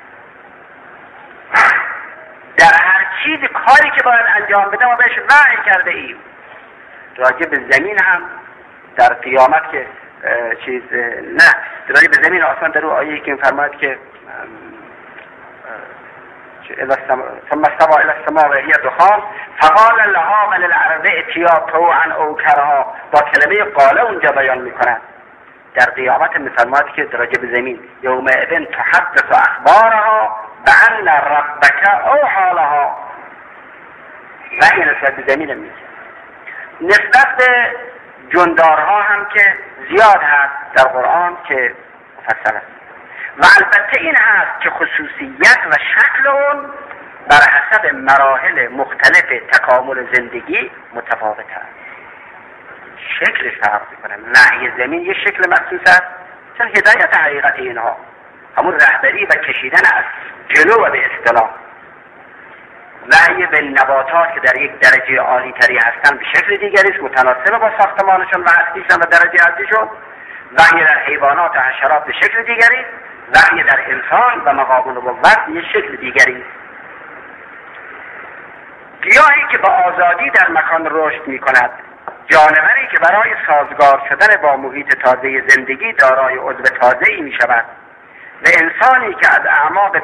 در هر چیز کاری که باید انجام بده ما بهش وحی کرده ایم. راجع به زمین هم در قیامت که چیز نه راجع به زمین آسمان در او آیه‌ای که فرماید که ثم استوى الى السماء وهي دخان فقال لها وللارض ائتيا طوعا او كرها، با کلمه قاله اونجا بیان میکنن در قیامت میفرماید که راجع به زمین یومئذ تحدث اخبارها بان ربک اوحی لها، وحی نسبت به زمین میگه. نسبت به جندارها هم که زیاد هست در قرآن که مفصل است و البته این هست که خصوصیت و شکل اون بر حسب مراحل مختلف تکامل زندگی متفاوت است. شکلش فرق میکنه. وحی زمین یه شکل مخصوص است چون هدایت حقیقت اینها همون رهبری و کشیدن از جلو و به اصطلاح. وحی به نباتات که در یک درجه عالی تری هستن به شکل دیگری است متناسب با ساختمانشون و هستیشون و درجه هستیشون. وحی در حیوانات و حشرات به شکل دیگری، وحی در انسان و مقام نبوت یه شکل دیگری. گیاهی که با آزادی در مکان رشد می کند، جانوری که برای سازگار شدن با محیط تازه زندگی دارای عضو تازه‌ای می شود و انسانی که از اعماق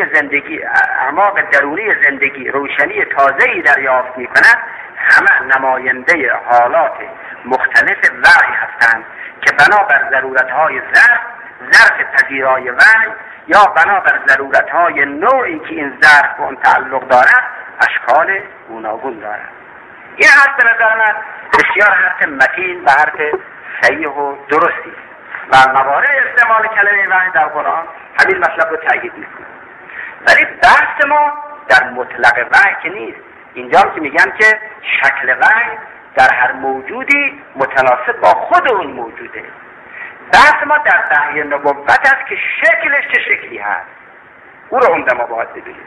درونی زندگی روشنی تازه‌ای دریافت می کند، همه نماینده حالات مختلف وحی هستند که بنابر ضرورت‌های ظرف پذیرای وحی یا بنابر ضرورت‌های نوعی که این ظرف به اون تعلق دارد اشکال گوناگون دارد. این حرف به نظر من بسیار حرف متین و حرف صحیح و درستی و موارد استعمال کلمه وحی در قرآن همین مطلب رو تأکید میکنه. ولی بحث ما در مطلق وحی که نیست. اینجا که میگن که شکل وحی در هر موجودی متناسب با خود اون موجوده. بحث ما در وحی نبوت است که شکلش چه شکلی هست، او رو عمده ما باید بدونیم.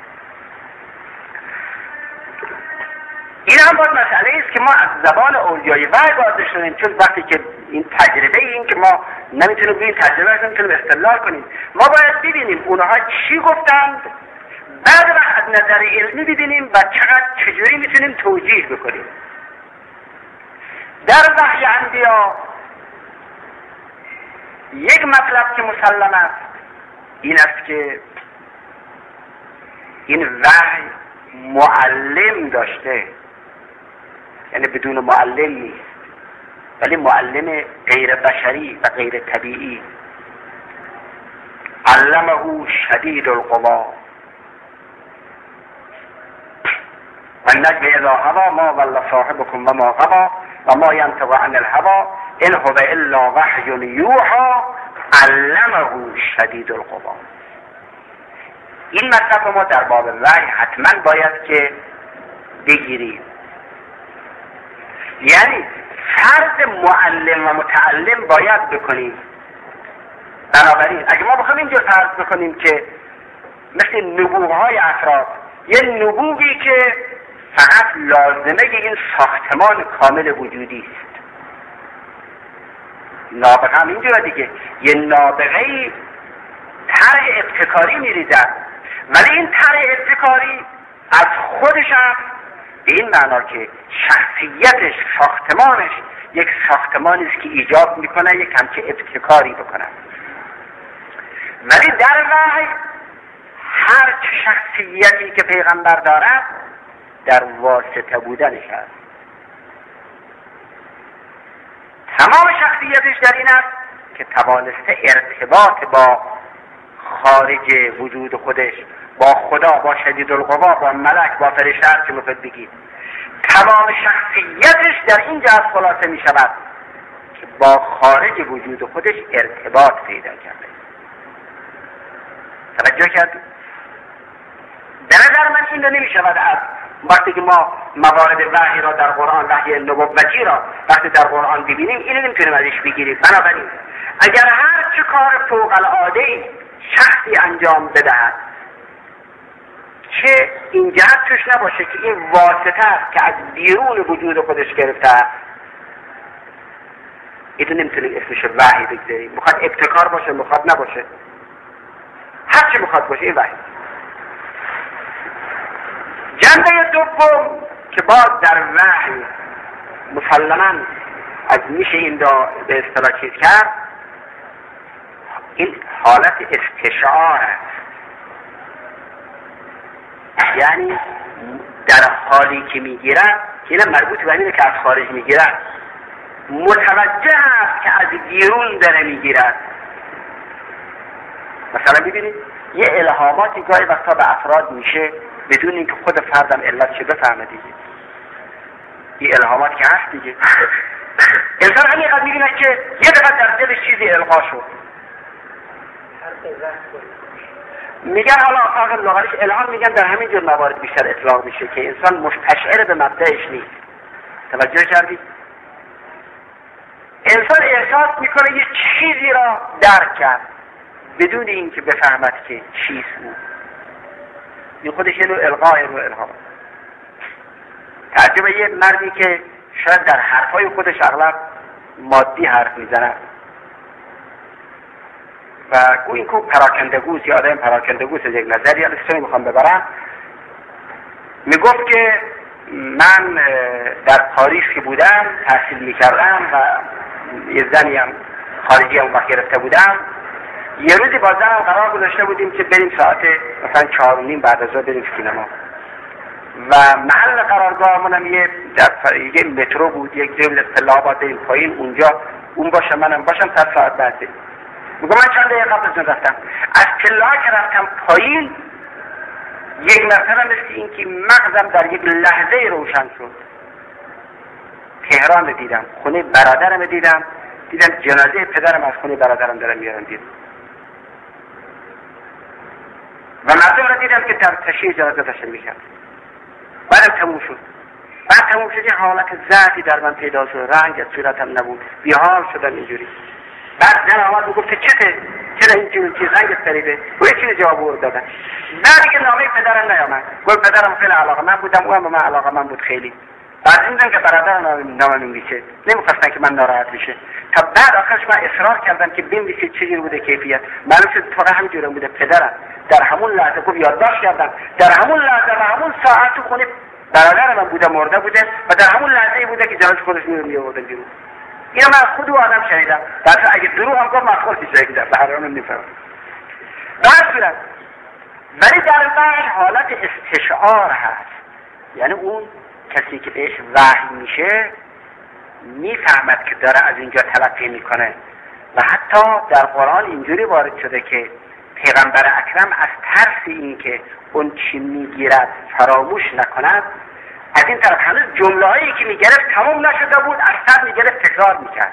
این هم باید مسئله است که ما از زبان اولیای وحی باید بشنویم، چون وقتی که این تجربه این که ما نمیتونیم این تجربه رو نمیتونیم استدلال کنیم، ما باید ببینیم اونها چی گفتند، بعد وقت از نظر علمی ببینیم و چجوری میتونیم توجیه بکنیم. در وحی انبیا یک مطلب که مسلم است این است که این وحی معلم داشته، یعنی بدون معلم نیست، ولی معلم غیر بشری و غیر طبیعی. علمه شدید القوا و النجم اذا هوی ما ضل صاحبكم و ما غوی و ما ینطق عن الهوی ان هو الا وحی یوحی علمه شدید القوا. این مطلب ما در باب وحی حتما باید که بگیریم. یعنی فرض معلم و متعلم باید بکنیم. بنابراین اگه ما بخوایم اینجا فرض بکنیم که مثل نبوغ‌های افراد، یه نبوغی که فقط لازمه این ساختمان کامل وجودی است، نابغه هم اینجا دیگه یه نابغه‌ای طرح ابتکاری میریزد، ولی این طرح ابتکاری از خودش هم به این معنا که شخصیتش، ساختمانش یک ساختمانی است که ایجاب میکنه یک همچه ابتکاری بکنه. ولی در وحی هر شخصیتی که پیغمبر دارد در واسطه بودنش هست. تمام شخصیتش در این است که توانسته ارتباط با خارج وجود خودش، با خدا، با شدید القوا، با ملک، با فرشته هست که مفید بگید. تمام شخصیتش در این جهت خلاصه می شود که با خارج وجود خودش ارتباط پیدا کرده. توجه کردید؟ در نظر من این رو نمی شود از وقتی که ما موارد وحی را در قرآن، وحی نبوتی را وقتی در قرآن ببینیم اینو نمیتونیم ازش بگیریم. بنابراین اگر هر چه کار فوق العاده‌ای شخصی انجام بدهد که این جهت توش نباشه که این واسطه است که از بیرون وجود خودش گرفته است، اینو نمیتونیم اسمش وحی بگذاریم. میخواد ابتکار باشه، میخواد نباشه، هر چی میخواد باشه این وحی. جنبه دوم که باز در وحی مسلماً از میشه این را به اصطلاح چیز کرد، این حالت استشعار است. یعنی در حالی که میگیرن، که این مربوط به اینه که از خارج میگیرن، متوجه است که از بیرون داره میگیرد. مثلا ببینید یه الهاماتی گاهی وقتا به افراد میشه بدون اینکه خود فردم علتش بفهمه دیگه. این الهامات که هست دیگه. انسان همینقدر میبینه که یه دفعه در دلش چیزی القا شد. میگن حالا آقا لغاریش الهام میگن در همین جور موارد بیشتر اطلاق میشه که انسان مستشعر به مبدأش نیست. توجه کردید؟ انسان احساس میکنه یه چیزی را درک کرد بدون اینکه بفهمد که چیست او. این خودش یه نوع القاء، نوع الهام. تعجب یه مردی که شاید در حرفای خودش اغلب مادی حرف میزنه و گویی که پراکندگوز یا آدم پراکندگوز از یک نظری یا نسخه میخوام ببرم، میگفت که من در پاریس که بودم تحصیل میکردم و یه زنی هم خارجی هم وقت گرفته بودم، یه روزی با زنم قرار گذاشته بودیم که بریم ساعت مثلا 4:30 بعد از ظهر بریم سینما و محل قرارگاهمون هم یه مترو بود، یک جای بود پله آباد بریم پایین، اونجا اون باشه منم باشم تا ساعت بعد بریم. میگم من چند دقیقه قبل از اون رفتم، از پله که رفتم پایین یک مرتبه مثل این که مغزم در یک لحظه روشن شد. تهران دیدم، خونه برادرم دیدم جنازه پدرم از خونه برادرم دارم میارن دیدم و مردم را دیدم که در تشییع جنازه داشتن میکرد. بعدم تموم شد. بعد تموم شد یه حالت ضعفی در من پیدا شد، رنگ از صورتم نبود، بیحال شدم اینجوری. بعد زن آمد میگفت چرا اینجوری چیز رنگت پریده؟ و یه چیز جواب دادن. بعد دیگه نامه پدرم نیامد. گفت پدرم خیلی علاقه من بودم، او هم به من علاقه من بود خیلی. بعد دیدم که برادرم نامه می‌نویسه، نمی‌خواستن که من ناراحت بشه. تا بعد آخرش من اصرار کردم که بنویسید چه بوده کیفیت. معلوم شد تو همینجوری بوده. پدرم در همون لحظه گفت یادداشت کردم، در همون لحظه و همون ساعت تو خونه برادرم بوده، مرده بوده و در همون لحظه بوده که جانش خودش می‌آورد بیرون. اینو من خود آدم شنیدم. در اگه دروغ هم گفت مسئول میشه که برام نمی‌فهم. بعد صورت ولی در بعد حالت استشعار هست. یعنی اون کسی که بهش وحی میشه میفهمد که داره از اینجا تلقی میکنه و حتی در قرآن اینجوری وارد شده که پیغمبر اکرم از ترس این که اون چی میگیرد فراموش نکند، از این طرف هنوز جمله هایی که میگرفت تمام نشده بود، از سر میگرفت تکرار میکرد.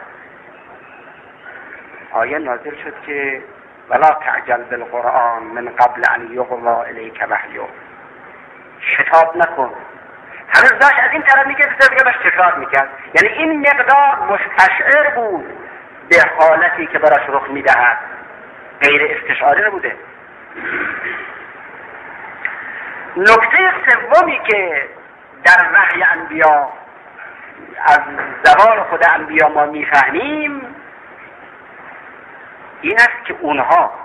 آیه نازل شد که ولا تعجل بالقرآن من قبل ان یقضی الیک وحیه، شتاب نکن. هنوز داشت از این طرف میگرفت دیگه باش تکرار میکرد. یعنی این مقدار مستشعر بود به حالتی که براش رخ میدهد، غیر استشعاری نبوده. نکته سومی که در وحی انبیا از زبان خود انبیا ما میفهمیم این است که اونها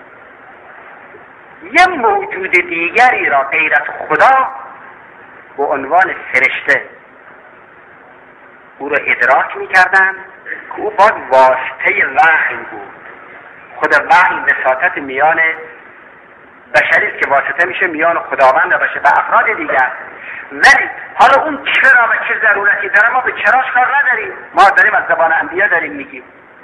یه موجود دیگری را غیر از خدا به عنوان فرشته او را ادراک میکردن که او باز واسطه وحی بود. خود وحی وساطت میان بشری است که واسطه میشه میان خداوند و بشه به افراد دیگر. ولی حالا اون چرا و چه ضرورتی داره ما به چراش کار نداریم، ما داریم از زبان انبیا داریم میگیم.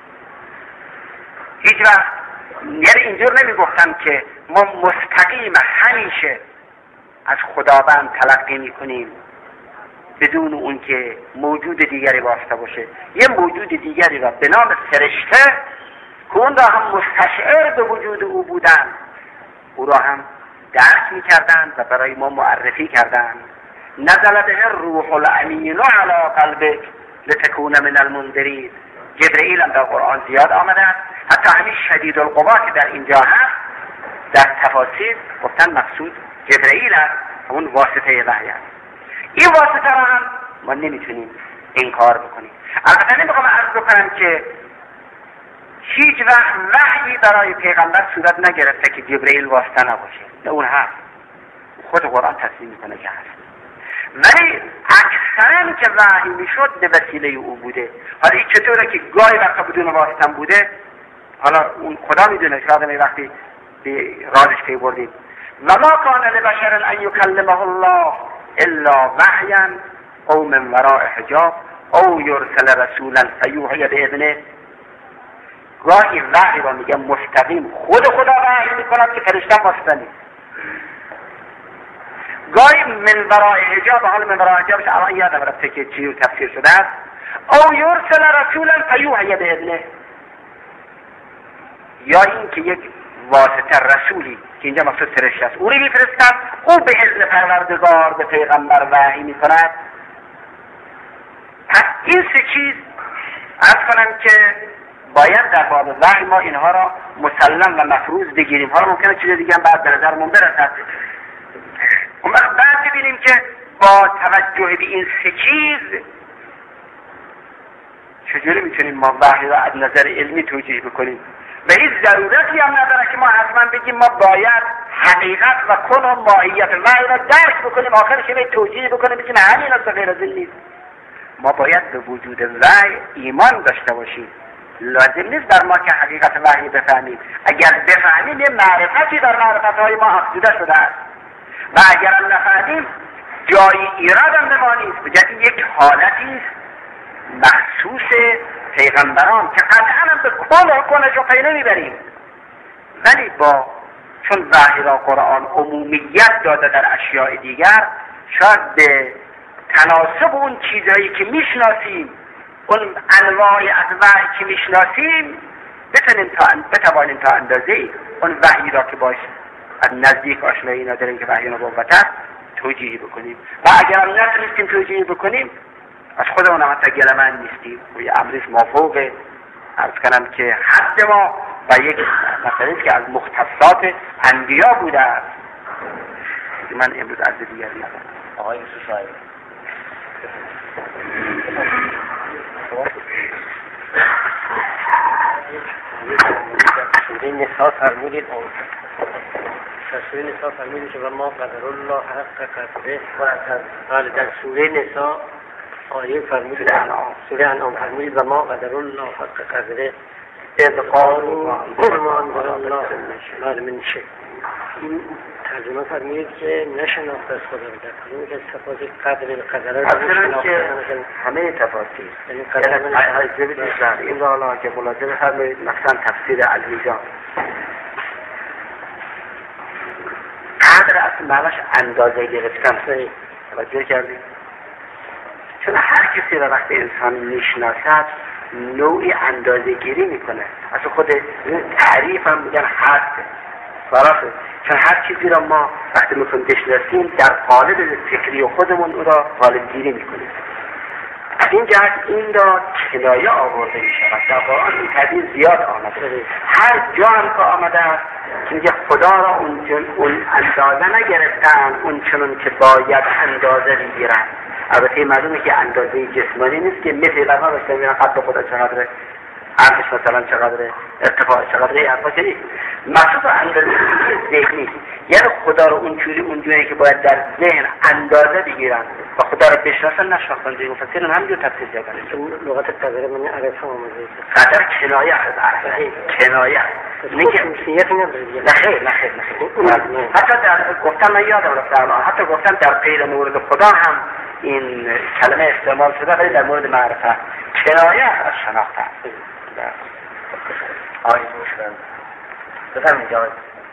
هیچ وقت یعنی اینجور نمیگفتم که ما مستقیم همیشه از خداوند تلقی میکنیم بدون اون که موجود دیگری واسطه باشه. یه موجود دیگری را به نام فرشته که اون را هم مستشعر به وجود او بودن، او را هم درک میکردن و برای ما معرفی کردن. نزل به روح الامین علی قلبک لتکون من المنذرین. جبرئیل هم در قرآن زیاد آمده است. حتی همین شدید القوا که در اینجا هست در تفاسیر گفتن مقصود جبرئیل است، همون واسطه وحی است. این واسطه را هم ما نمیتونیم انکار بکنیم. البته نمیخوام عرض بکنم که هیچ وقت وحی برای پیغمبر صورت نگرفته که جبرئیل واسطه نباشه، نه اون هست، خود قرآن تصدیق میکنه که هست. ولی اکثرا که وحی میشد به وسیله او بوده. حالا این چطوره که گاهی وقتا بدون واسطه بوده، حالا اون خدا میدونه که آدمی وقتی به رازش پی بردیم. و ما کان لبشر ان یکلمه الله الا وحیا او من وراء حجاب او یرسل رسولا فیوحی باذنه. گاهی وحی را میگه مستقیم خود خدا وحی میکند که فرشته واسطه نیست. گاهی من ورای حجاب، حال من ورای حجابش الان یادم رفته که چی تفسیر شده است. او یرسل رسولا فیوحی باذنه، یا این که یک واسطه رسولی که اینجا مقصود فرشته است او رو میفرستد، او به اذن پروردگار به پیغمبر وحی میکند. پس این سه چیز عرض کنم که باید در باب وحی ما اینها را مسلم و مفروض بگیریم. حالا ممکنه چیز دیگه هم بعد به نظرمون برسد. اون وقت بعد ببینیم که با توجه به این سه چیز چجوری میتونیم ما وحی را از نظر علمی توجیه بکنیم. و هیچ ضرورتی هم نداره که ما حتما بگیم ما باید حقیقت و کن و ماهیت وحی را درک بکنیم، آخرش می توجیه بکنیم بگیم همین است و غیر از این نیست. ما باید به وجود وحی ایمان داشته باشیم. لازم نیست در ما که حقیقت وحی بفهمیم. اگر بفهمیم یه معرفتی در معرفتهای ما افزوده شده است و اگر نفهمیم جای ایراد هم به ما نیست. بجای یک حالتی است مخصوص پیغمبران که قطعا هم به کل و کنش و پی نمیبریم، ولی با چون وحی را قرآن عمومیت داده در اشیاء دیگر، شاید به تناسب اون چیزهایی که میشناسیم، اون انواع از وحی که میشناسیم، بتوانیم تا اندازه اون وحی را که باش از نزدیک آشنایی نداریم که وحی نبوت است توجیه بکنیم. و اگر نتونستیم توجیه بکنیم از خودمون حتی گلمن نیستیم و یه امریست مافوقه. عرض کنم که حد ما و یک مسئله که از مختصات انبیا بوده است. من امروز عرض دیگری ندارم. آقای یوسف صاحب سوره نساء فرمودید که و ما قدر الله حق قدره و در سوره نساء آیه فرمودید سوره انعام فرمودید و ما قدر الله حق قدره اذ قالوا ما انزل الله من شیء. این ترجمه فرمودید که نشناخت از خدا رو، در حالی که صفات قدره اصلا که همه تفاصیل یعنی قدر این را حالا که ملاحظه فرمودید مثلا تفسیر المیزان قدر اصلا معناش اندازه گرفتن. توجه کردید؟ چون هر کسی را وقتی انسان میشناسد نوعی اندازه گیری میکنه. اصلا خود تعریف هم میگن حد براسه، چون هر چیزی را ما وقتی میخوایم بشناسیم در قالب فکری خودمون او را قالب گیری میکنیم. از این جهت این را کنایه آورده میشود. در قرآن این تعبیر زیاد آمده. هر جا هم که آمده است که میگه خدا را اون اندازه نگرفتن اون چنون که باید اندازه بگیرن. البته معلومه که اندازه جسمانی نیست که مثل برها باشته میرن قد خدا چقدره، عرضش مثلا چقدره، ارتفاع چقدره، حرفا نیست. مقصود اندازه ذهنی، یعنی خدا رو اونجوری که باید در ذهن اندازه بگیرن و خدا رو بشناسن نشناختن. دیگه مفسرین همینجور تفسیر کردن. چون لغت قدر من عرفه آمده قدر کنایه از عرفه، کنایه نگه مسیحیتی نداره دیگه. نخیر حتی در گفتم من یادم رفته الان، حتی گفتم در غیر مورد خدا هم این کلمه استعمال شده، ولی در مورد معرفت کنایه از شناخته. آقای موشن بفرمایید جان.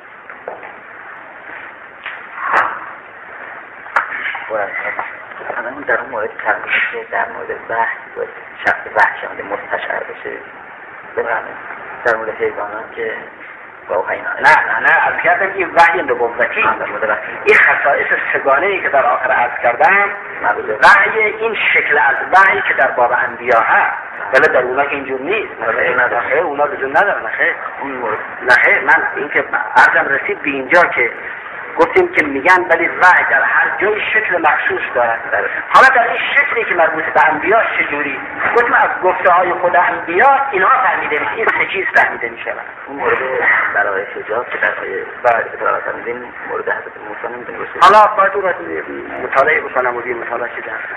همون در اون مورد ترمیشه در مورد بحث باید شخص وحشانده مستشعر بشه. بفرمایید در مورد حیوانات که نه از کردم این وحی نبوتی، این خصائص سگانه‌ای که در آخر عرض کردم وحی این شکل از وحی که در باب انبیا هست، ولی در اونا که اینجور نیست. نخیر اونا لزوم نداره. نخیر من این که عرضم رسید به اینجا که گفتیم که میگن ولی وحی در هر جای شکل مخصوص دارد. حالا در این شکلی که مربوط به انبیا چجوری؟ گفتیم از گفته های خود انبیا اینها فهمیده میشه، این سه چیز فهمیده میشه. اون مورد برای حجاب که در آیه بعد فرمودین مورد حضرت موسی نمیدونیم. حالا باید اون را مطالعه بکنم و بیم مطالعه چیز هست.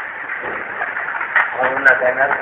اون نظر نداره.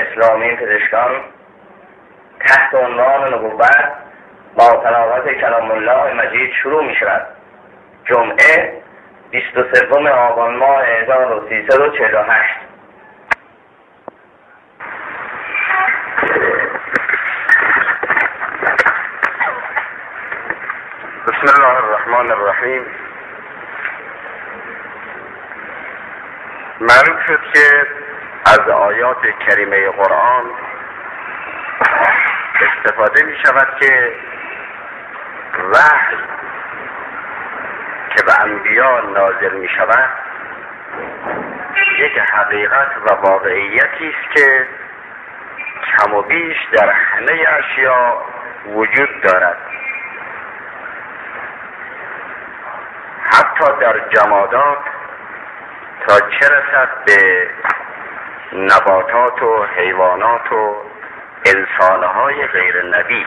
اسلامی پزشکان تحت عنوان نبوت با تلاوت کلام الله مجید شروع می شود. جمعه 23 آبان ماه 1348. بسم الله الرحمن الرحیم. معلوم شد که از آیات کریمه قرآن استفاده می شود که وحی که به انبیا نازل می شود یک حقیقت و واقعیتی است که کم و بیش در همه اشیا وجود دارد، حتی در جمادات تا چه رسد به نباتات و حیوانات و انسانهای غیر نبی.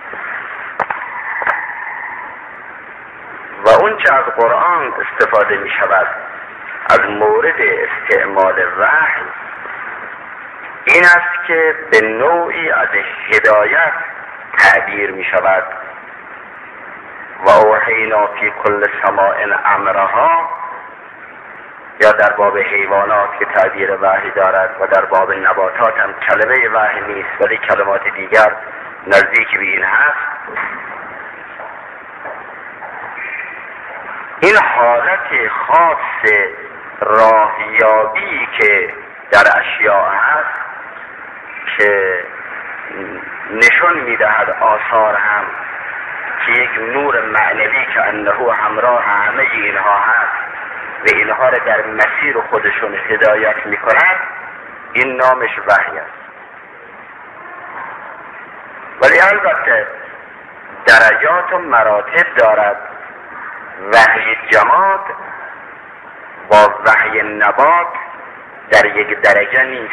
و اون چه از قرآن استفاده می شود از مورد استعمال وحی این است که به نوعی از هدایت تعبیر می شود. و اوحینا فی کل سماء امرها، یا در باب حیوانات که تعبیر وحی دارد و در باب نباتات هم کلمه وحی نیست ولی کلمات دیگر نزدیک به این هست. این حالت خاص راهیابی که در اشیاء هست که نشون میدهد آثار هم که یک نور معنوی که انه همراه همه اینها هست و اینها را در مسیر خودشون هدایت میکنند، این نامش وحی است. ولی البته درجات و مراتب دارد. وحی جماد با وحی نبات در یک درجه نیست.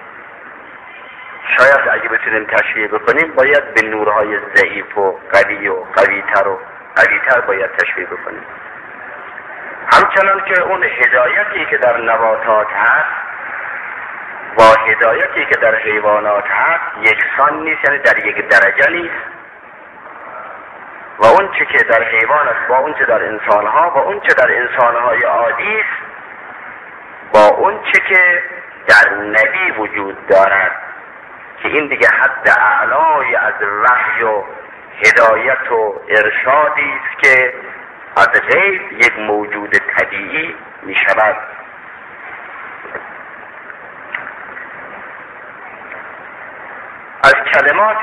شاید اگه بتونیم تشریح بکنیم باید به نورهای ضعیف و قوی و قویتر باید تشریح بکنیم. همچنان که اون هدایتی که در نباتات هست با هدایتی که در حیوانات هست یکسان نیست، یعنی در یک درجه نیست. و اون چه که در حیوان است با اون چه در انسان ها و اون چه در انسان های عادی است با اون چه که در نبی وجود دارد، که این دیگه حد اعلای از وحی و هدایت و ارشادی است که از غیر یک موجود طبیعی می شود. از کلمات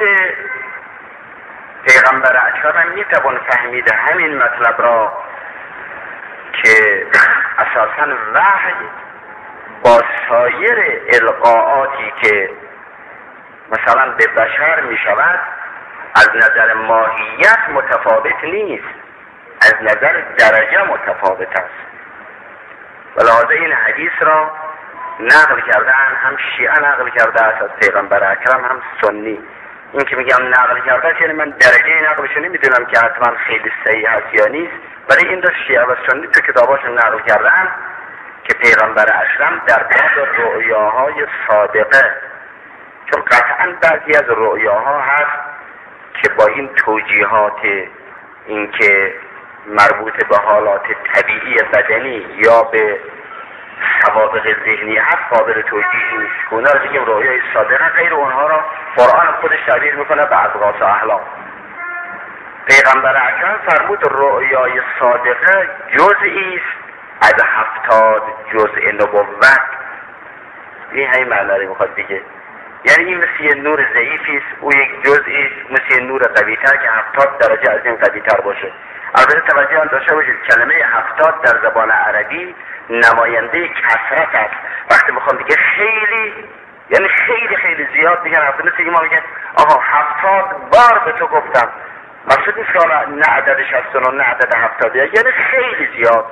پیغمبر اکرم می توان فهمید همین مطلب را که اساساً وحی با سایر القاءاتی که مثلا به بشر می شود از نظر ماهیت متفاوت نیست، از نظر درجه متفاوت است. ولهذا این حدیث را نقل کردن، هم شیعه نقل کرده است از پیغمبر اکرم هم سنی. این که میگم نقل کرده یعنی من درجه نقلش نمیدونم که حتما خیلی صحیح هست یا نیست، ولی این دو شیعه و سنی تو کتاباشون نقل کردن که پیغمبر اکرم در باب رؤیاهای صادقه، چون قطعا بعضی از رؤیاها هست که با این توجیهات این که مربوط به حالات طبیعی بدنی یا به سوابق ذهنی هست قابل توجیه نیست. اونا رو بگیم رؤیای صادقه، غیر اونها را قرآن خودش تعبیر میکنه به اضغاث احلام. پیغمبر اکرم فرمود رؤیای صادقه جزئی است از 70 جزء نبوت. این همین معنی رو میخواد دیگه، یعنی این مثل نور ضعیفی است، او یک جزئی مثل نور قوی‌تر که 70 درجه از این قوی‌تر باشه. البته توجه هم داشته باشید کلمه 70 در زبان عربی نماینده کثرت است. وقتی میخوام بگه خیلی یعنی خیلی خیلی زیاد میگن، مثل ما میگن آها 70 بار به تو گفتم، مقصود نیست که نه عدد 69 نه عدد 70، یعنی خیلی زیاد.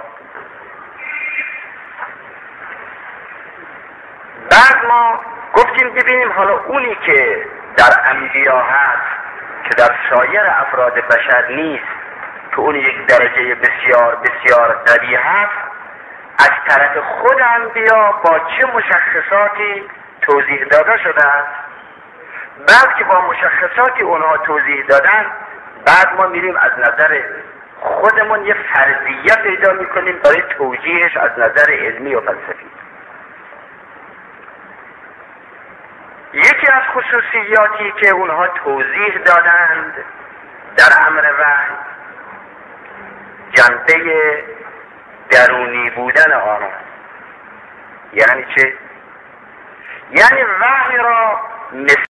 بعد ما گفتیم ببینیم حالا اونی که در انبیا هست که در سایر افراد بشر نیست، که اون یک درجه بسیار بسیار قوی هست، از طرف خود انبیا با چه مشخصاتی توضیح داده شده است. بعد که با مشخصات اونها توضیح دادن، بعد ما میریم از نظر خودمون یه فرضیه پیدا میکنیم برای توجیهش از نظر علمی و فلسفی. یکی از خصوصیاتی که اونها توضیح دادند در امر وحی جنبه درونی بودن آن است. یعنی چه؟ یعنی وحی را مثل